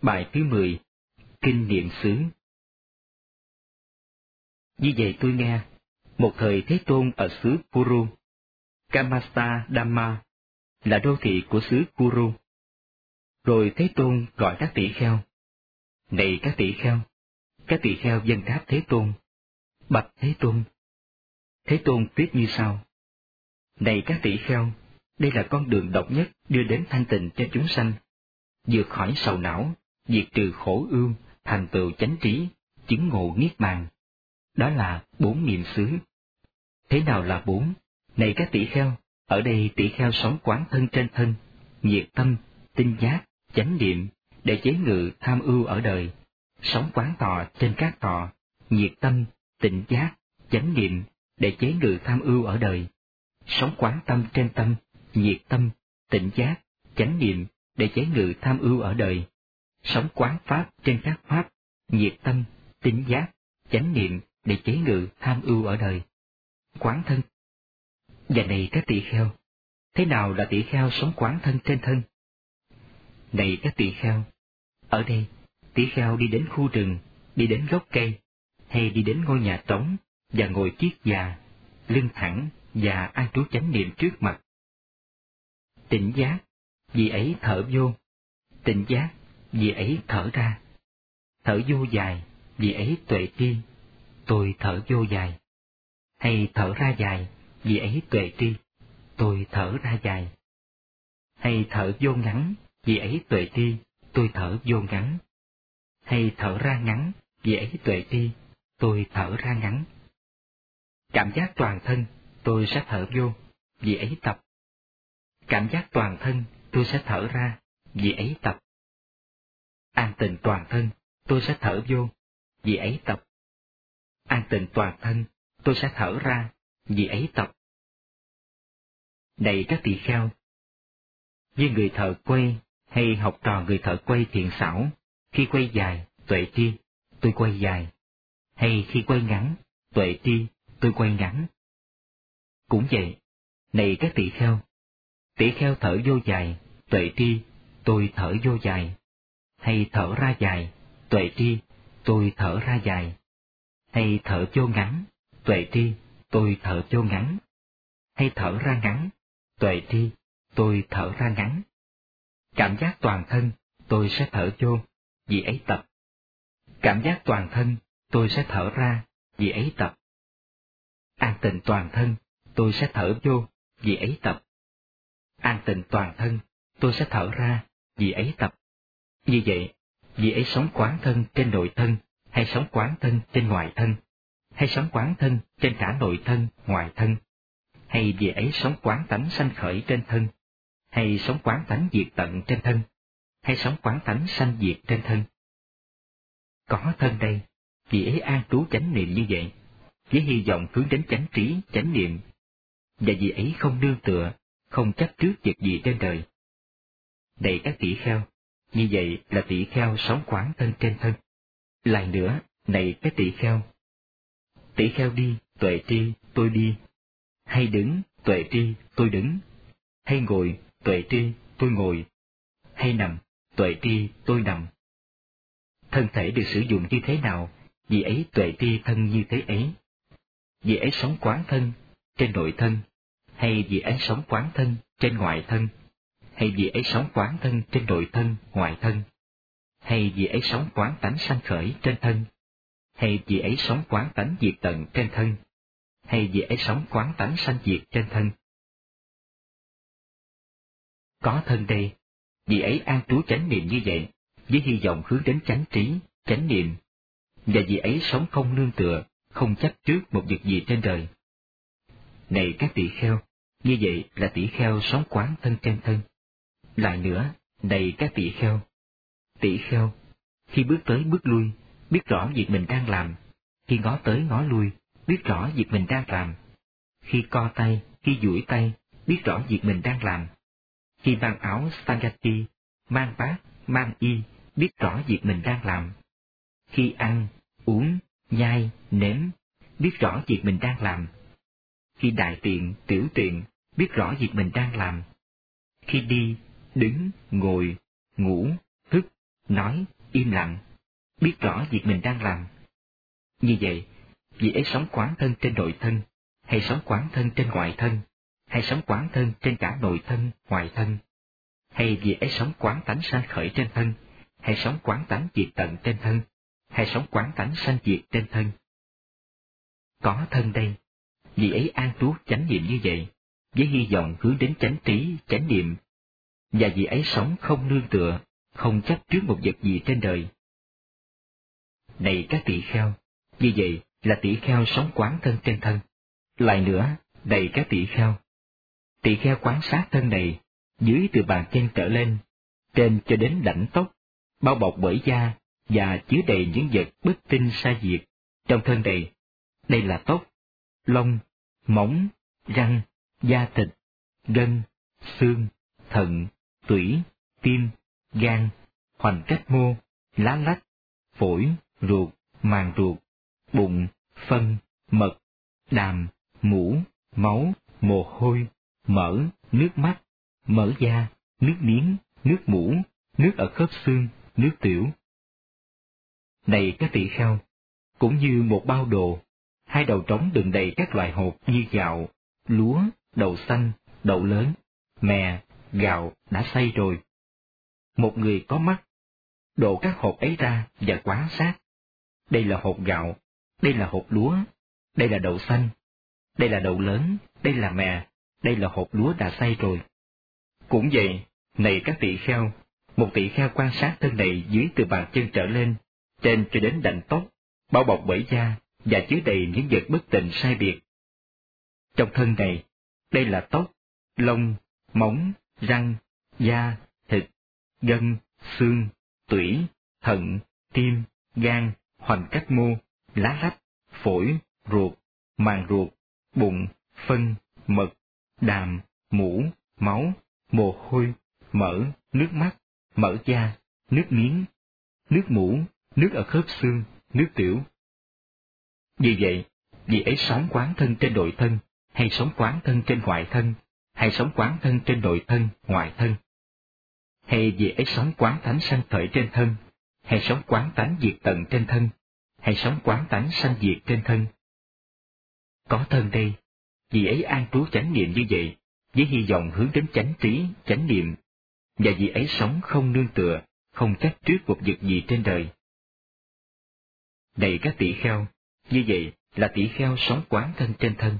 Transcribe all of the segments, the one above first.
Bài thứ 10. Kinh niệm xứ. Như vậy tôi nghe, một thời Thế Tôn ở xứ Kuru, Kamasta Dhamma là đô thị của xứ Kuru. Rồi Thế Tôn gọi các tỷ kheo. Này các tỷ kheo dâng đáp Thế Tôn. Bạch Thế Tôn. Thế Tôn thuyết như sau. Này các tỷ kheo, đây là con đường độc nhất đưa đến thanh tịnh cho chúng sanh, vượt khỏi sầu não, diệt trừ khổ ưu, thành tựu chánh trí, chứng ngộ niết bàn. Đó là 4 niệm xứ. Thế nào là 4? Này các tỷ kheo, ở đây tỷ kheo sống quán thân trên thân, nhiệt tâm, tinh giác, chánh niệm, để chế ngự tham ưu ở đời, sống quán thọ trên các thọ, nhiệt tâm, tịnh giác, chánh niệm, để chế ngự tham ưu ở đời, sống quán tâm trên tâm, nhiệt tâm, tịnh giác, chánh niệm, để chế ngự tham ưu ở đời, sống quán pháp trên các pháp, nhiệt tâm, tinh giác, chánh niệm, để chế ngự tham ưu ở đời. Quán thân. Và này các tỷ kheo, thế nào là tỷ kheo sống quán thân trên thân? Này các tỷ kheo, ở đây, tỷ kheo đi đến khu rừng, đi đến gốc cây, hay đi đến ngôi nhà trống, và ngồi chiết già, lưng thẳng, và an trú chánh niệm trước mặt. Tịnh giác, vì ấy thở vô. Tịnh giác, vì ấy thở ra. Thở vô dài, vì ấy tuệ tri. Tôi thở vô dài. Hay thở ra dài, vì ấy tuệ tri. Tôi thở ra dài. Hay thở vô ngắn, vì ấy tuệ tri. Tôi thở vô ngắn. Hay thở ra ngắn, vì ấy tuệ tri. Tôi thở ra ngắn. Cảm giác toàn thân, tôi sẽ thở vô, vì ấy tập. Cảm giác toàn thân, tôi sẽ thở ra, vì ấy tập. An tịnh toàn thân, tôi sẽ thở vô, vì ấy tập. An tịnh toàn thân, tôi sẽ thở ra, vì ấy tập. Này các tỳ kheo, như người thợ quay hay học trò người thợ quay thiện xảo, khi quay dài, tuệ tri, tôi quay dài. Hay khi quay ngắn, tuệ tri, tôi quay ngắn. Cũng vậy, này các tỷ kheo thở vô dài, tuệ tri, tôi thở vô dài. Hay thở ra dài, tuệ tri, tôi thở ra dài. Hay thở vô ngắn, tuệ tri, tôi thở vô ngắn. Hay thở ra ngắn, tuệ tri, tôi thở ra ngắn. Cảm giác toàn thân, tôi sẽ thở vô, vì ấy tập. Cảm giác toàn thân, tôi sẽ thở ra, vì ấy tập. An tịnh toàn thân, tôi sẽ thở vô, vì ấy tập. An tịnh toàn thân, tôi sẽ thở ra, vì ấy tập. Như vậy, vì ấy sống quán thân trên nội thân, hay sống quán thân trên ngoại thân, hay sống quán thân trên cả nội thân, ngoại thân, hay vì ấy sống quán tánh sanh khởi trên thân, hay sống quán tánh diệt tận trên thân, hay sống quán tánh sanh diệt trên thân. Có thân đây, vì ấy an trú chánh niệm như vậy, với hy vọng hướng đến chánh trí, chánh niệm, và vì ấy không nương tựa, không chấp trước việc gì trên đời. Này các tỷ kheo, như vậy là tỷ kheo sống quán thân trên thân. Lại nữa, này các tỷ kheo đi, tuệ tri, tôi đi. Hay đứng, tuệ tri, tôi đứng. Hay ngồi, tuệ tri, tôi ngồi. Hay nằm, tuệ tri, tôi nằm. Thân thể được sử dụng như thế nào, vì ấy tuệ tri thân như thế ấy. Vì ấy sống quán thân trên nội thân, hay vì ấy sống quán thân trên ngoại thân, hay vì ấy sống quán thân trên nội thân, ngoại thân, hay vì ấy sống quán tánh sanh khởi trên thân, hay vì ấy sống quán tánh diệt tận trên thân, hay vì ấy sống quán tánh sanh diệt trên thân. Có thân đây, vì ấy an trú chánh niệm như vậy, với hy vọng hướng đến chánh trí, chánh niệm, và vì ấy sống không nương tựa, không chấp trước một việc gì trên đời. Này các tỷ kheo, như vậy là tỷ kheo sống quán thân trên thân. Lại nữa, này các tỷ kheo, khi bước tới bước lui, biết rõ việc mình đang làm, khi ngó tới ngó lui, biết rõ việc mình đang làm, khi co tay, khi duỗi tay, biết rõ việc mình đang làm, khi mang áo sangati, mang bát, mang y, biết rõ việc mình đang làm, khi ăn, uống, nhai, nếm, biết rõ việc mình đang làm, khi đại tiện, tiểu tiện, biết rõ việc mình đang làm, khi đi, đứng, ngồi, ngủ, thức, nói, im lặng, biết rõ việc mình đang làm. Như vậy, vị ấy sống quán thân trên nội thân, hay sống quán thân trên ngoại thân, hay sống quán thân trên cả nội thân, ngoại thân, hay vị ấy sống quán tánh sanh khởi trên thân, hay sống quán tánh diệt tận trên thân, hay sống quán tánh sanh diệt trên thân. Có thân đây, vị ấy an trú chánh niệm như vậy, với hy vọng hướng đến chánh trí, chánh niệm, và vị ấy sống không nương tựa, không chấp trước một vật gì trên đời. Này các tỳ kheo, như vậy là tỳ kheo sống quán thân trên thân. Lại nữa, này các tỳ kheo quán sát thân này, dưới từ bàn chân trở lên, trên cho đến đảnh tóc, bao bọc bởi da và chứa đầy những vật bất tinh sai diệt trong thân này. Đây là tóc, lông, móng, răng, da thịt, gân, xương, thận, tủy, tim, gan, hoành cách mô, lá lách, phổi, ruột, màng ruột, bụng, phân, mật, đàm, mũ, máu, mồ hôi, mỡ, nước mắt, mỡ da, nước miếng, nước mũ, nước ở khớp xương, nước tiểu. Này các tỳ kheo, cũng như một bao đồ, hai đầu trống đựng đầy các loại hột như gạo, lúa, đậu xanh, đậu lớn, mè, gạo đã xay rồi. Một người có mắt, đổ các hột ấy ra và quan sát. Đây là hột gạo, đây là hột lúa, đây là đậu xanh, đây là đậu lớn, đây là mè, đây là hột lúa đã xay rồi. Cũng vậy, này các tỳ kheo, một tỳ kheo quan sát thân này dưới từ bàn chân trở lên, trên cho đến đảnh tóc, bao bọc bởi da và chứa đầy những vật bất tịnh sai biệt. Trong thân này, đây là tóc, lông, móng, răng, da, thịt, gân, xương, tủy, thận, tim, gan, hoành cách mô, lá lách, phổi, ruột, màng ruột, bụng, phân, mật, đàm, mũ, máu, mồ hôi, mỡ, nước mắt, mỡ da, nước miếng, nước mũ, nước ở khớp xương, nước tiểu. Vì vậy, vị ấy sống quán thân trên nội thân, hay sống quán thân trên ngoại thân, hay sống quán thân trên nội thân, ngoại thân, hay vị ấy sống quán tánh sanh khởi trên thân, hay sống quán tánh diệt tận trên thân, hay sống quán tánh sanh diệt trên thân. Có thân đây, vị ấy an trú chánh niệm như vậy, với hy vọng hướng đến chánh trí, chánh niệm, và vị ấy sống không nương tựa, không chấp trước một vật gì trên đời. Này các tỳ kheo, như vậy là tỳ kheo sống quán thân trên thân.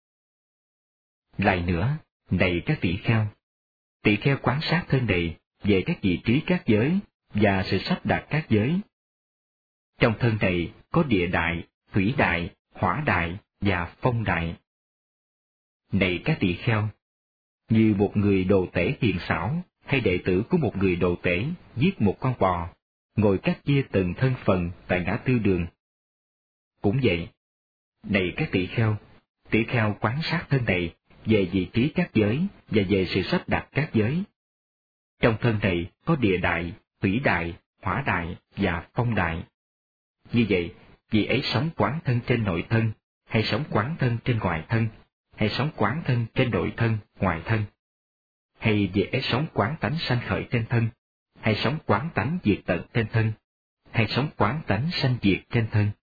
Lại nữa, này các tỳ kheo quán sát thân này về các vị trí các giới và sự sắp đặt các giới. Trong thân này có địa đại, thủy đại, hỏa đại và phong đại. Này các tỳ kheo, như một người đồ tể hiền xảo hay đệ tử của một người đồ tể giết một con bò, ngồi cắt chia từng thân phần tại ngã tư đường. Cũng vậy, này các tỳ kheo quán sát thân này về vị trí các giới và về sự sắp đặt các giới. Trong thân này có địa đại, thủy đại, hỏa đại và phong đại. Như vậy, vị ấy sống quán thân trên nội thân, hay sống quán thân trên ngoại thân, hay sống quán thân trên nội thân, ngoại thân, hay vị ấy sống quán tánh sanh khởi trên thân, hay sống quán tánh diệt tận trên thân, hay sống quán tánh sanh diệt trên thân.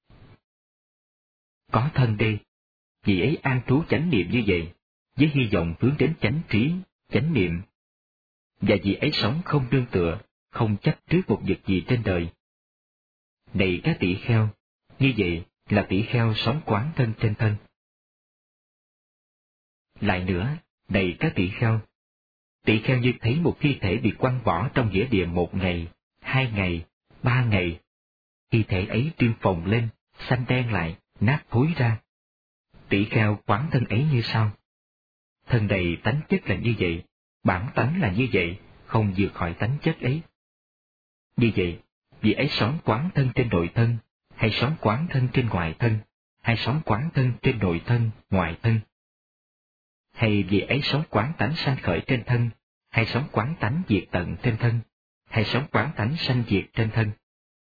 Có thân đây, vị ấy an trú chánh niệm như vậy, với hy vọng hướng đến chánh trí, chánh niệm, và vị ấy sống không nương tựa, không chấp trước một vật gì trên đời. Này các tỳ kheo, như vậy là tỳ kheo sống quán thân trên thân. Lại nữa, này các tỳ kheo như thấy một thi thể bị quăng bỏ trong nghĩa địa 1 ngày, 2 ngày, 3 ngày, thi thể ấy trương phồng lên, xanh đen lại, nát thối ra. Tỳ kheo quán thân ấy như sau: thân này tánh chất là như vậy, bản tánh là như vậy, không vượt khỏi tánh chất ấy. Như vậy, vị ấy sống quán thân trên nội thân, hay sống quán thân trên ngoại thân, hay sống quán thân trên nội thân, ngoại thân, hay vị ấy sống quán tánh sanh khởi trên thân, hay sống quán tánh diệt tận trên thân, hay sống quán tánh sanh diệt trên thân.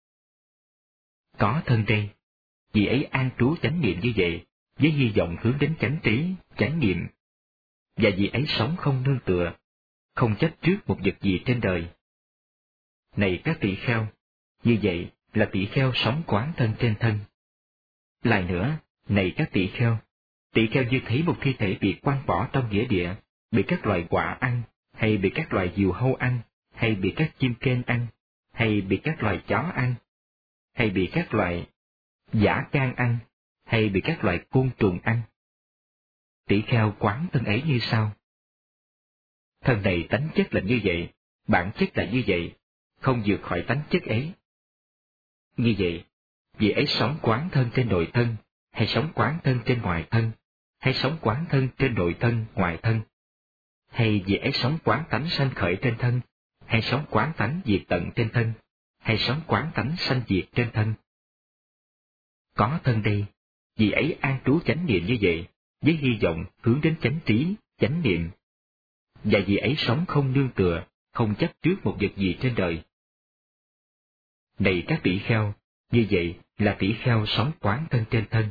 Có thân đây, vị ấy an trú chánh niệm như vậy, với hy vọng hướng đến chánh trí, chánh niệm, và vị ấy sống không nương tựa, không chấp trước một vật gì trên đời. Này các tỷ kheo, như vậy là tỷ kheo sống quán thân trên thân. Lại nữa, này các tỷ kheo như thấy một thi thể bị quăng bỏ trong nghĩa địa, bị các loài quạ ăn, hay bị các loài diều hâu ăn, hay bị các chim kên ăn, hay bị các loài chó ăn, hay bị các loài dã can ăn, hay bị các loài côn trùng ăn. Tỷ kheo quán thân ấy như sau: thân này tánh chất là như vậy, bản chất là như vậy, không vượt khỏi tánh chất ấy. Như vậy, vị ấy sống quán thân trên nội thân, hay sống quán thân trên ngoài thân, hay sống quán thân trên nội thân, ngoài thân, hay vị ấy sống quán tánh sanh khởi trên thân, hay sống quán tánh diệt tận trên thân, hay sống quán tánh sanh diệt trên thân. Có thân đây, vị ấy an trú chánh niệm như vậy, với hy vọng hướng đến chánh trí, chánh niệm. Và vị ấy sống không nương tựa, không chấp trước một vật gì trên đời. Này các tỷ kheo, như vậy là tỷ kheo sống quán thân trên thân.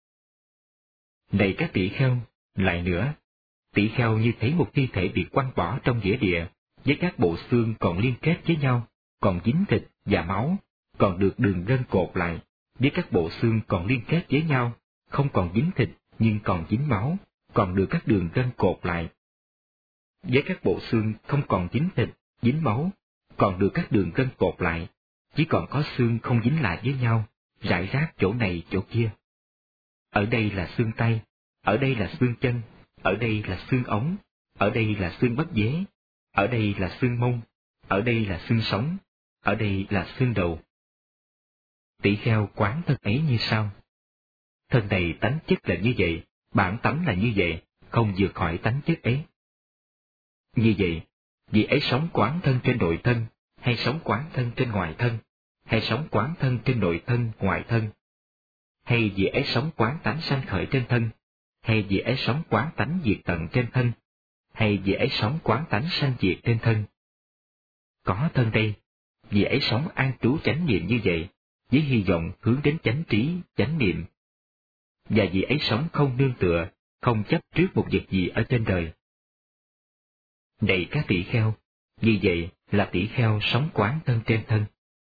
Này các tỷ kheo, lại nữa, tỷ kheo như thấy một thi thể bị quăng bỏ trong nghĩa địa, với các bộ xương còn liên kết với nhau, còn dính thịt và máu, còn được đường gân cột lại, với các bộ xương còn liên kết với nhau, không còn dính thịt nhưng còn dính máu, còn được các đường gân cột lại. Với các bộ xương không còn dính thịt, dính máu, còn được các đường gân cột lại, chỉ còn có xương không dính lại với nhau, rải rác chỗ này chỗ kia. Ở đây là xương tay, ở đây là xương chân, ở đây là xương ống, ở đây là xương bắp dế, ở đây là xương mông, ở đây là xương sống, ở đây là xương đầu. Tỷ kheo quán thân ấy như sau: thân này tánh chất là như vậy, bản tánh là như vậy, không vượt khỏi tánh chất ấy. Như vậy, vị ấy sống quán thân trên nội thân, hay sống quán thân trên ngoài thân, hay sống quán thân trên nội thân, ngoài thân, hay vị ấy sống quán tánh sanh khởi trên thân, hay vị ấy sống quán tánh diệt tận trên thân, hay vị ấy sống quán tánh sanh diệt trên thân. Có thân đây, vị ấy sống an trú chánh niệm như vậy, với hy vọng hướng đến chánh trí, chánh niệm. Và vị ấy sống không nương tựa, không chấp trước một vật gì ở trên đời. Này các tỷ kheo, như vậy là tỷ kheo sống quán thân trên thân.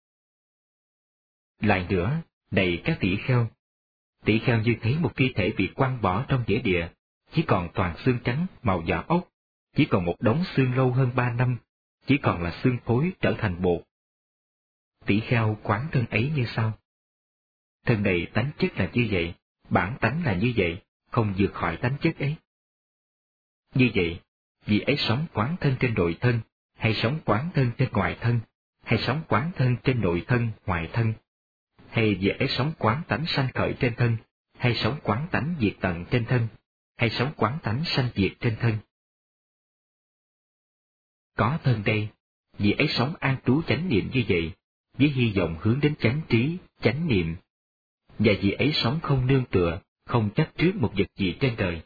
Lại nữa, này các tỷ kheo như thấy một thi thể bị quăng bỏ trong nghĩa địa, chỉ còn toàn xương trắng màu vỏ ốc, chỉ còn một đống xương lâu hơn 3 năm, chỉ còn là xương phối trở thành bột. Tỷ kheo quán thân ấy như sau: thân này tánh chất là như vậy, bản tánh là như vậy, không vượt khỏi tánh chất ấy. Như vậy, vị ấy sống quán thân trên nội thân, hay sống quán thân trên ngoài thân, hay sống quán thân trên nội thân, ngoài thân, hay vị ấy sống quán tánh sanh khởi trên thân, hay sống quán tánh diệt tận trên thân, hay sống quán tánh sanh diệt trên thân. Có thân đây, vị ấy sống an trú chánh niệm như vậy, với hy vọng hướng đến chánh trí, chánh niệm. Và vị ấy sống không nương tựa, không chấp trước một vật gì trên đời.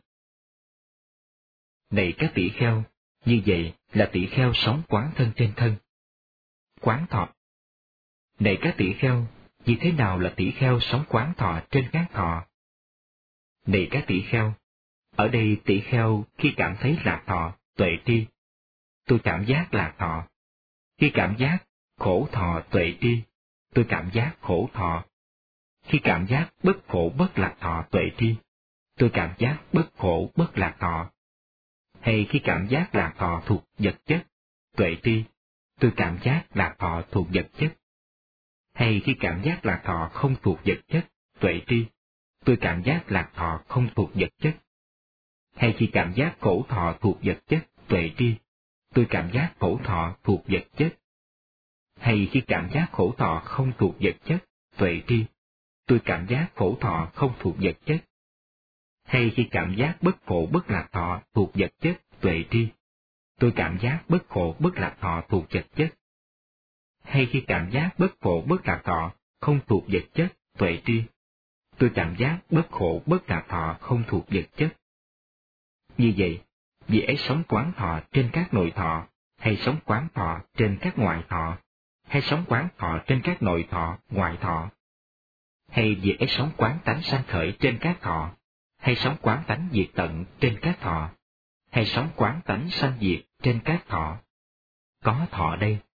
Này các tỷ kheo, như vậy là tỷ kheo sống quán thân trên thân. Quán thọ. Này các tỷ kheo, như thế nào là tỷ kheo sống quán thọ trên các thọ? Này các tỷ kheo, ở đây tỷ kheo khi cảm thấy lạc thọ, tuệ tri, tôi cảm giác lạc thọ. Khi cảm giác khổ thọ tuệ tri, tôi cảm giác khổ thọ. Khi cảm giác bất khổ bất lạc thọ tuệ tri, tôi cảm giác bất khổ bất lạc thọ. Hay khi cảm giác lạc thọ thuộc vật chất, tuệ tri, tôi cảm giác lạc thọ thuộc vật chất. Hay khi cảm giác lạc thọ không thuộc vật chất, tuệ tri, tôi cảm giác lạc thọ không thuộc vật chất. Hay khi cảm giác khổ thọ thuộc vật chất, tuệ tri, tôi cảm giác khổ thọ thuộc vật chất. Hay khi cảm giác khổ thọ không thuộc vật chất, tuệ tri, tôi cảm giác khổ thọ không thuộc vật chất. Hay khi cảm giác bất khổ bất lạc thọ thuộc vật chất, tuệ tri, tôi cảm giác bất khổ bất lạc thọ thuộc vật chất. Hay khi cảm giác bất khổ bất lạc thọ không thuộc vật chất, tuệ tri, tôi cảm giác bất khổ bất lạc thọ không thuộc vật chất. Như vậy, vị ấy sống quán thọ trên các nội thọ, hay sống quán thọ trên các ngoại thọ, hay sống quán thọ trên các nội thọ, ngoại thọ. Hay vị ấy sống quán tánh sanh khởi trên các thọ, hay sống quán tánh diệt tận trên các thọ, hay sống quán tánh sanh diệt trên các thọ. Có thọ đây,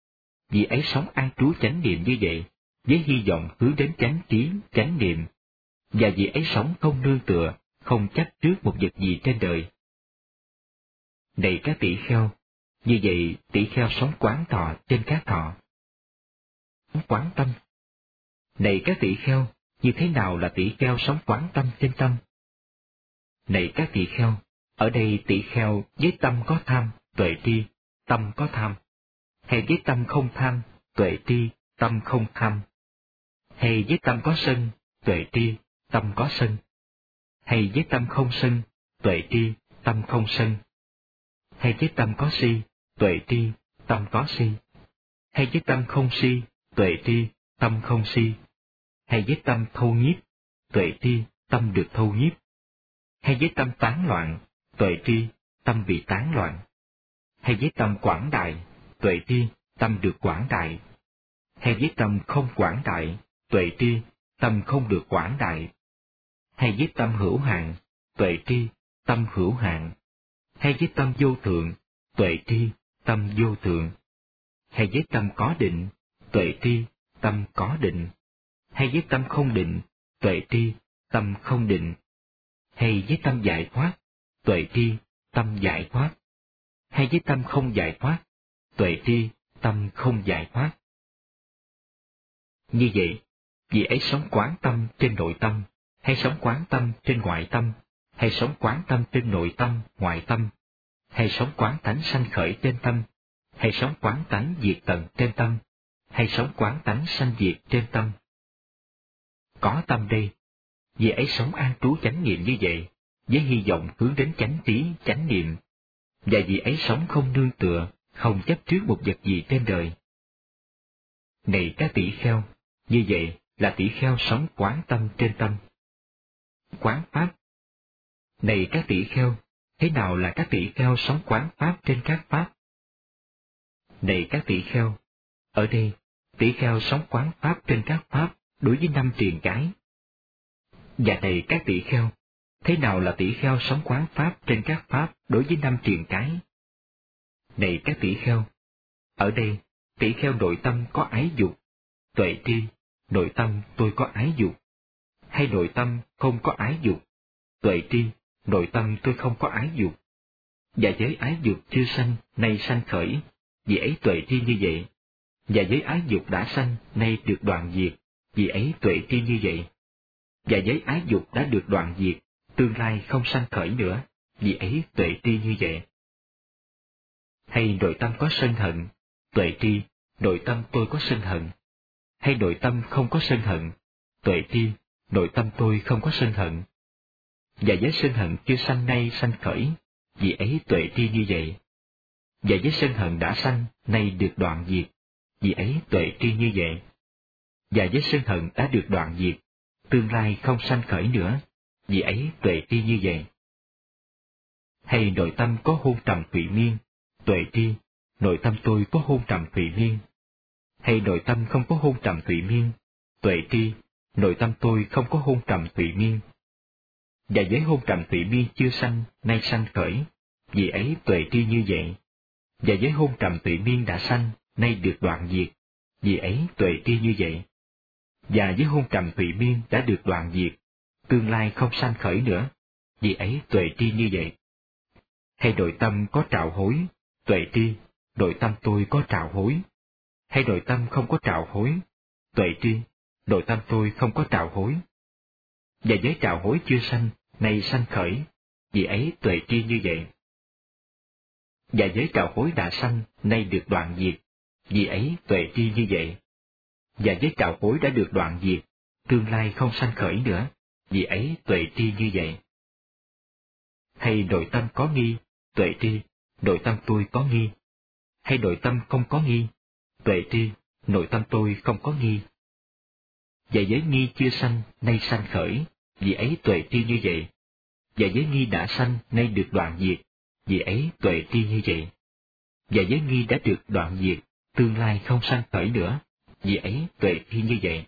vị ấy sống an trú chánh niệm như vậy, với hy vọng hướng đến chánh trí, chánh niệm, và vị ấy sống không nương tựa, không chấp trước một vật gì trên đời. Này các tỷ kheo, như vậy tỷ kheo sống quán thọ trên các thọ. Quán tâm. Này các tỷ kheo, như thế nào là tỷ kheo sống quán tâm trên tâm? Này các tỷ kheo, ở đây tỷ kheo với tâm có tham, tuệ tri, tâm có tham, hay với tâm không tham, tuệ tri, tâm không tham, hay với tâm có sân, tuệ tri, tâm có sân, hay với tâm không sân, tuệ tri, tâm không sân, hay với tâm có si, tuệ tri, tâm có si, hay với tâm không si, tuệ tri, tâm không si, hay với tâm thâu nhiếp, tuệ tri, tâm được thâu nhiếp, hay với tâm tán loạn, tuệ tri, tâm bị tán loạn, hay với tâm quảng đại, tuệ tri, tâm được quảng đại, hay với tâm không quảng đại, tuệ tri, tâm không được quảng đại, hay với tâm hữu hạn, tuệ tri, tâm hữu hạn, hay với tâm vô thượng, tuệ tri, tâm vô thượng, hay với tâm có định, tuệ tri, tâm có định, hay với tâm không định, tuệ tri, tâm không định, hay với tâm giải thoát, tuệ tri, tâm giải thoát, hay với tâm không giải thoát, tuệ tri, tâm không giải thoát. Như vậy, vị ấy sống quán tâm trên nội tâm, hay sống quán tâm trên ngoại tâm, hay sống quán tâm trên nội tâm, ngoại tâm, hay sống quán tánh sanh khởi trên tâm, hay sống quán tánh diệt tận trên tâm, hay sống quán tánh sanh diệt trên tâm. Có tâm đây, vị ấy sống an trú chánh niệm như vậy, với hy vọng hướng đến chánh trí, chánh niệm, và vị ấy sống không nương tựa, không chấp trước một vật gì trên đời. Này các tỷ kheo, như vậy là tỷ kheo sống quán tâm trên tâm. Quán pháp. Này các tỷ kheo, thế nào là các tỷ kheo sống quán pháp trên các pháp? Này các tỷ kheo, ở đây tỷ kheo sống quán pháp trên các pháp đối với 5 triền cái. Và này các tỷ kheo, thế nào là tỷ kheo sống quán pháp trên các pháp đối với 5 triền cái? Này các tỷ kheo, ở đây tỷ kheo nội tâm có ái dục, tuệ tri, nội tâm tôi có ái dục, hay nội tâm không có ái dục, tuệ tri, nội tâm tôi không có ái dục, và giới ái dục chưa sanh, nay sanh khởi, vì ấy tuệ tri như vậy, và giới ái dục đã sanh, nay được đoạn diệt, vì ấy tuệ tri như vậy, và giới ái dục đã được đoạn diệt, tương lai không sanh khởi nữa, vì ấy tuệ tri như vậy. Hay nội tâm có sân hận, tuệ tri, nội tâm tôi có sân hận, hay nội tâm không có sân hận, tuệ tri, nội tâm tôi không có sân hận, và giới sân hận chưa sanh nay sanh khởi, vì ấy tuệ tri như vậy, và giới sân hận đã sanh nay được đoạn diệt, vì ấy tuệ tri như vậy, và giới sân hận đã được đoạn diệt, tương lai không sanh khởi nữa, vì ấy tuệ tri như vậy. Hay nội tâm có hôn trầm thụy miên, tuệ tri, nội tâm tôi có hôn trầm thụy miên, hay nội tâm không có hôn trầm thụy miên, tuệ tri, nội tâm tôi không có hôn trầm thụy miên, và giới hôn trầm thụy miên chưa sanh nay sanh khởi, vì ấy tuệ tri như vậy, và giới hôn trầm thụy miên đã sanh nay được đoạn diệt, vì ấy tuệ tri như vậy, và giới hôn trầm thụy miên đã được đoạn diệt, tương lai không sanh khởi nữa, vì ấy tuệ tri như vậy. Hay nội tâm có trạo hối, tuệ tri, nội tâm tôi có trạo hối, hay nội tâm không có trạo hối, tuệ tri, nội tâm tôi không có trạo hối, và giới trạo hối chưa sanh nay sanh khởi, vì ấy tuệ tri như vậy, và giới trạo hối đã sanh nay được đoạn diệt, vì ấy tuệ tri như vậy, và giới trạo hối đã được đoạn diệt, tương lai không sanh khởi nữa, vì ấy tuệ tri như vậy. Hay nội tâm có nghi, tuệ tri, nội tâm tôi có nghi, hay nội tâm không có nghi, tuệ tri, nội tâm tôi không có nghi, và giới nghi chưa sanh nay sanh khởi, vì ấy tuệ tri như vậy, và giới nghi đã sanh nay được đoạn diệt, vì ấy tuệ tri như vậy, và giới nghi đã được đoạn diệt, tương lai không sanh khởi nữa, vì ấy tuệ tri như vậy.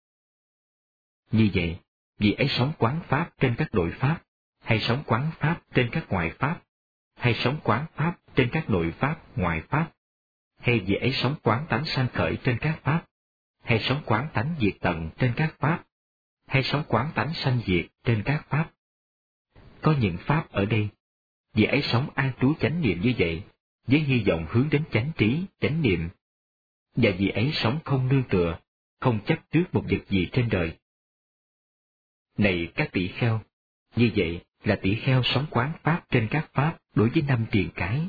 Như vậy, vì ấy sống quán pháp trên các nội pháp, hay sống quán pháp trên các ngoại pháp, hay sống quán pháp trên các nội pháp, ngoại pháp, hay vị ấy sống quán tánh sanh khởi trên các pháp, hay sống quán tánh diệt tận trên các pháp, hay sống quán tánh sanh diệt trên các pháp. Có những pháp ở đây, vị ấy sống an trú chánh niệm như vậy, với hy vọng hướng đến chánh trí, chánh niệm, và vị ấy sống không nương tựa, không chấp trước một vật gì trên đời. Này các tỷ kheo, như vậy là tỷ kheo sống quán pháp trên các pháp đối với 5 triền cái.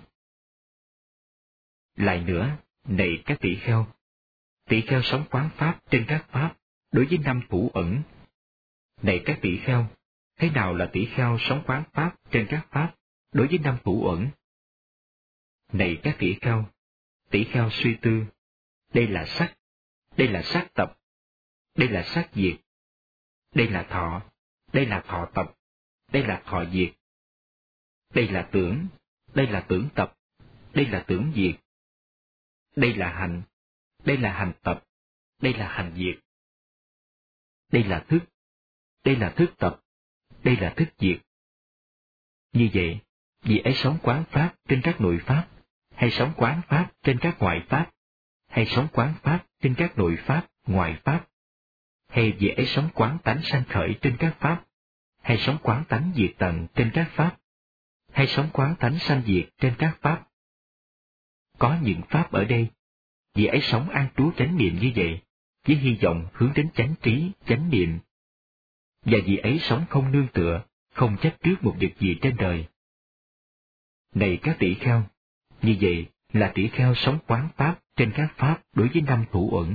Lại nữa, này các tỷ kheo sống quán pháp trên các pháp đối với 5 thủ ẩn. Này các tỷ kheo, thế nào là tỷ kheo sống quán pháp trên các pháp đối với 5 thủ ẩn? Này các tỷ kheo suy tư, đây là sắc tập, đây là sắc diệt, đây là thọ tập, đây là thọ diệt, đây là tưởng tập, đây là tưởng diệt, đây là hành tập, đây là hành diệt, đây là thức tập, đây là thức diệt. Như vậy, vị ấy sống quán pháp trên các nội pháp, hay sống quán pháp trên các ngoại pháp, hay sống quán pháp trên các nội pháp, ngoại pháp, hay vị ấy sống quán tánh sanh khởi trên các pháp, hay sống quán tánh diệt tận trên các pháp, hay sống quán tánh sanh diệt trên các pháp. Có những pháp ở đây, vị ấy sống an trú chánh niệm như vậy, với hy vọng hướng đến chánh trí, chánh niệm, và vị ấy sống không nương tựa, không chấp trước một vật gì trên đời. Này các tỷ kheo, như vậy là tỷ kheo sống quán pháp trên các pháp đối với 5 thủ uẩn.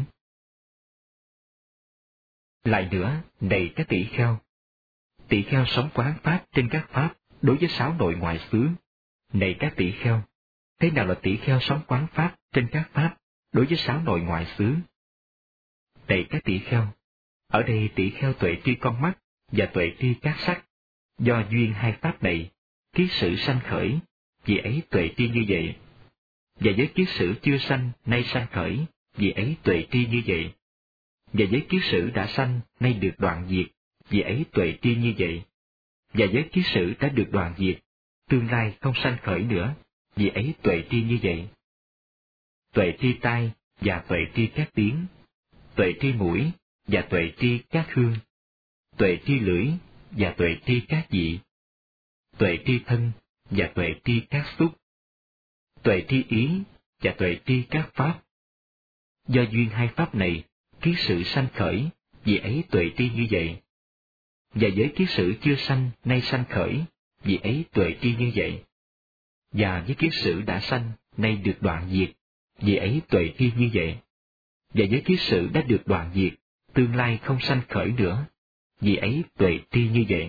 Lại nữa, này các tỷ kheo sống quán pháp trên các pháp đối với 6 nội ngoại xứ. Này các tỷ kheo, thế nào là tỷ kheo sống quán pháp trên các pháp đối với 6 nội ngoại xứ? Này các tỷ kheo, ở đây tỷ kheo tuệ tri con mắt và tuệ tri các sắc, do duyên hai pháp này, kiết sử sanh khởi, vì ấy tuệ tri như vậy. Và với kiết sử chưa sanh, nay sanh khởi, vì ấy tuệ tri như vậy. Và với kiết sử đã sanh, nay được đoạn diệt, vì ấy tuệ tri như vậy. Và với kiết sử đã được đoạn diệt, tương lai không sanh khởi nữa, vì ấy tuệ tri như vậy. Tuệ tri tai và tuệ tri các tiếng, tuệ tri mũi và tuệ tri các hương, tuệ tri lưỡi và tuệ tri các vị, tuệ tri thân và tuệ tri các xúc, tuệ tri ý và tuệ tri các pháp. Do duyên hai pháp này, kiết sử sanh khởi, vì ấy tuệ tri như vậy. Và với kiết sử chưa sanh, nay sanh khởi, vì ấy tuệ tri như vậy. Và với kiết sử đã sanh, nay được đoạn diệt, vì ấy tuệ tri như vậy. Và với kiết sử đã được đoạn diệt, tương lai không sanh khởi nữa, vì ấy tuệ tri như vậy.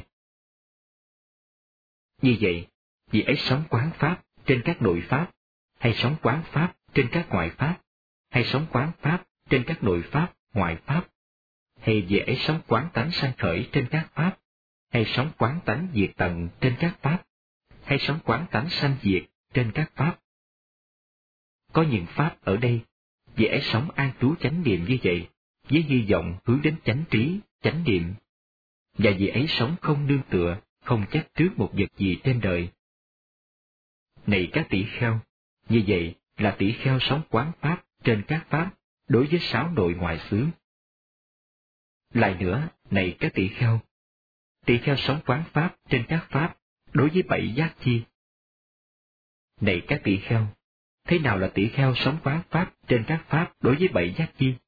Như vậy, vì ấy sống quán pháp trên các nội pháp, hay sống quán pháp trên các ngoại pháp, hay sống quán pháp trên các nội pháp, ngoại pháp, hay vì ấy sống quán tánh sanh khởi trên các pháp, hay sống quán tánh diệt tận trên các pháp, hay sống quán tánh sanh diệt trên các pháp. Có những pháp ở đây, vì ấy sống an trú chánh niệm như vậy, với hy vọng hướng đến chánh trí, chánh niệm, và vì ấy sống không nương tựa, không chấp trước một vật gì trên đời. Này các tỷ kheo, như vậy là tỷ kheo sống quán pháp trên các pháp đối với 6 nội ngoại xứ. Lại nữa, này các tỷ kheo sống quán pháp trên các pháp đối với 7 giác chi. Này các tỷ kheo, thế nào là tỷ kheo sống quán pháp trên các pháp đối với 7 giác chi?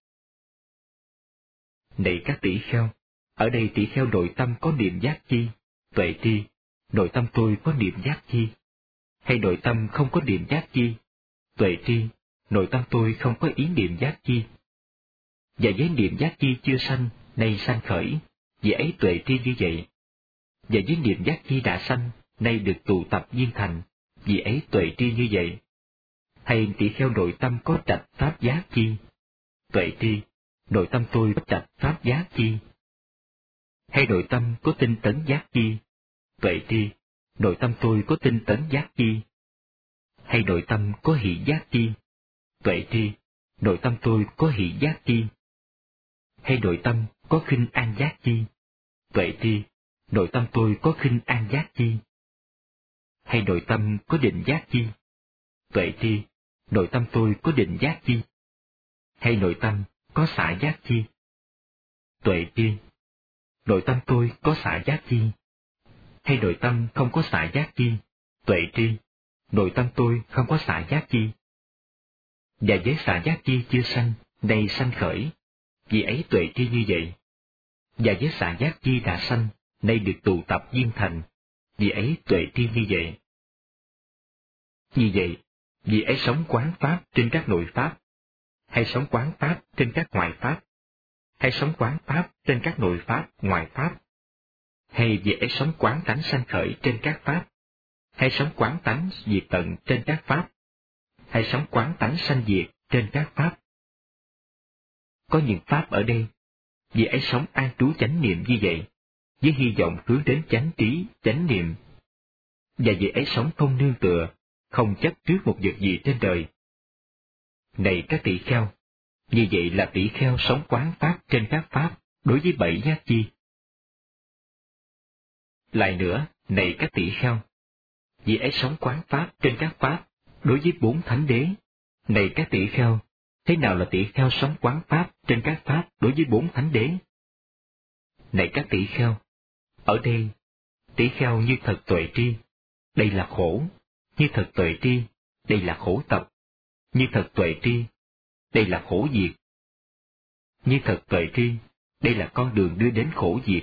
Này các tỷ kheo, ở đây tỷ kheo nội tâm có niệm giác chi, tuệ tri, nội tâm tôi có niệm giác chi, hay nội tâm không có niệm giác chi, tuệ tri, nội tâm tôi không có ý niệm giác chi. Và với niệm giác chi chưa sanh, nay sanh khởi, vì ấy tuệ tri như vậy. Và với niệm giác chi đã sanh, nay được tụ tập viên thành, vì ấy tuệ tri như vậy. Hay tỷ kheo nội tâm có trạch pháp giác chi, tuệ tri, nội tâm tôi có trạch pháp giác chi. Hay nội tâm có tinh tấn giác chi, tuệ tri, nội tâm tôi có tinh tấn giác chi. Hay nội tâm có hỷ giác chi, tuệ tri, nội tâm tôi có hỷ giác chi. Hay nội tâm có khinh an giác chi, tuệ tri, nội tâm tôi có khinh an giác chi. Hay nội tâm có định giác chi, tuệ tri, nội tâm tôi có định giác chi? Hay nội tâm có xả giác chi? Tuệ tri, nội tâm tôi có xả giác chi? Hay nội tâm không có xả giác chi? Tuệ tri, nội tâm tôi không có xả giác chi? Và với xả giác chi chưa sanh, nay sanh khởi, vì ấy tuệ tri như vậy. Và với xả giác chi đã sanh, nay được tụ tập viên thành, vì ấy tuệ tri như vậy. Như vậy, vì ấy sống quán pháp trên các nội pháp, hay sống quán pháp trên các ngoại pháp, hay sống quán pháp trên các nội pháp, ngoại pháp, hay vì ấy sống quán tánh sanh khởi trên các pháp, hay sống quán tánh diệt tận trên các pháp, hay sống quán tánh sanh diệt trên các pháp. Có những pháp ở đây, vì ấy sống an trú chánh niệm như vậy, với hy vọng hướng đến chánh trí, chánh niệm, và vì ấy sống không nương tựa, không chấp trước một vật gì trên đời. Này các tỷ kheo, như vậy là tỷ kheo sống quán pháp trên các pháp đối với bảy giác chi. Lại nữa, này các tỷ kheo, vì ấy sống quán pháp trên các pháp đối với bốn thánh đế. Này các tỷ kheo, thế nào là tỷ kheo sống quán pháp trên các pháp đối với bốn thánh đế? Này các tỷ kheo, ở đây, tỷ kheo như thật tuệ tri, đây là khổ; như thật tuệ tri, đây là khổ tập; như thật tuệ tri, đây là khổ diệt; như thật tuệ tri, đây là con đường đưa đến khổ diệt.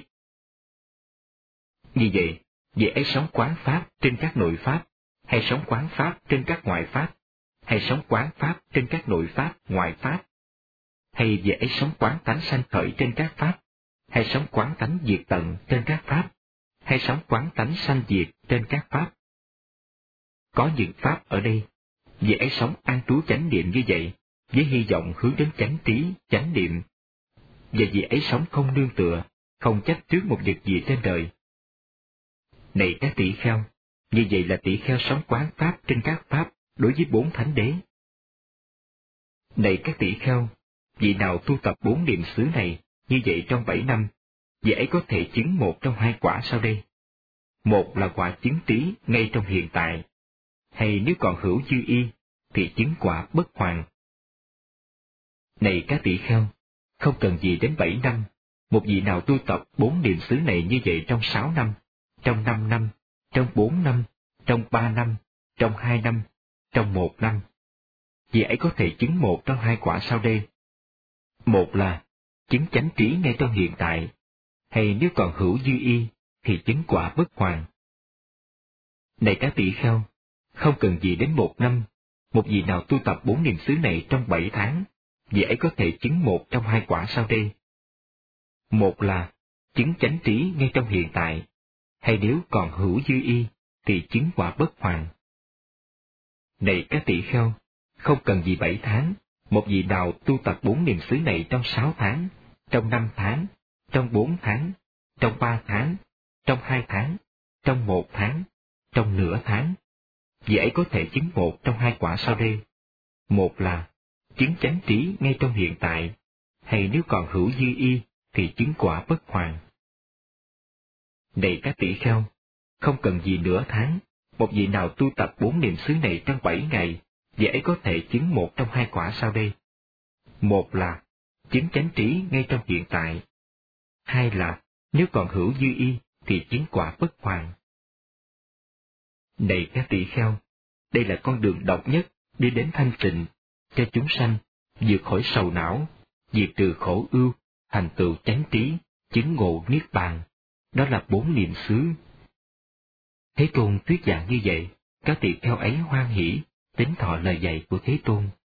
Như vậy, vì ấy sống quán pháp trên các nội pháp, hay sống quán pháp trên các ngoại pháp, hay sống quán pháp trên các nội pháp, ngoại pháp, hay vì ấy sống quán tánh sanh khởi trên các pháp, hay sống quán tánh diệt tận trên các pháp, hay sống quán tánh sanh diệt trên các pháp. Có những pháp ở đây, vì ấy sống an trú chánh niệm như vậy, với hy vọng hướng đến chánh trí, chánh niệm, và vì ấy sống không nương tựa, không chấp trước một vật gì trên đời. Này các tỷ kheo, như vậy là tỷ kheo sống quán pháp trên các pháp đối với bốn thánh đế. Này các tỷ kheo, vị nào tu tập bốn niệm xứ này như vậy trong 7 năm, vị ấy có thể chứng một trong hai quả sau đây. Một là quả chứng trí ngay trong hiện tại, hay nếu còn hữu dư y, thì chứng quả bất hoàn. Này các tỷ kheo, không cần gì đến 7 năm, một vị nào tu tập bốn niệm xứ này như vậy trong 6 năm, trong 5 năm, trong 4 năm, trong 3 năm, trong 2 năm, trong 1 năm, vị ấy có thể chứng một trong hai quả sau đây. Một là chứng chánh trí ngay trong hiện tại, hay nếu còn hữu dư y, thì chứng quả bất hoàn. Này các tỷ kheo, không cần gì đến 1 năm, một vị nào tu tập bốn niệm xứ này trong 7 tháng, vị ấy có thể chứng một trong hai quả sau đây. Một là chứng chánh trí ngay trong hiện tại, hay nếu còn hữu dư y, thì chứng quả bất hoàn. Này các tỷ kheo, không cần gì 7 tháng, một vị nào tu tập bốn niệm xứ này trong 6 tháng, trong 5 tháng, trong 4 tháng, trong 3 tháng, trong 2 tháng, trong 1 tháng, trong nửa tháng, vị ấy có thể chứng một trong hai quả sau đây. Một là chứng chánh trí ngay trong hiện tại, hay nếu còn hữu dư y, thì chứng quả bất hoàn. Này các tỷ kheo, không cần gì nửa tháng, một vị nào tu tập bốn niệm xứ này trong 7 ngày, vị ấy có thể chứng một trong hai quả sau đây. Một là chứng chánh trí ngay trong hiện tại. Hai là nếu còn hữu dư y, thì chứng quả bất hoàn. Này các tỷ kheo, đây là con đường độc nhất đi đến thanh tịnh cho chúng sanh, vượt khỏi sầu não, diệt trừ khổ ưu, thành tựu chánh trí, chứng ngộ niết bàn. Đó là bốn niệm xứ. Thế Tôn thuyết giảng như vậy, các tỷ kheo ấy hoan hỷ, tín thọ lời dạy của Thế Tôn.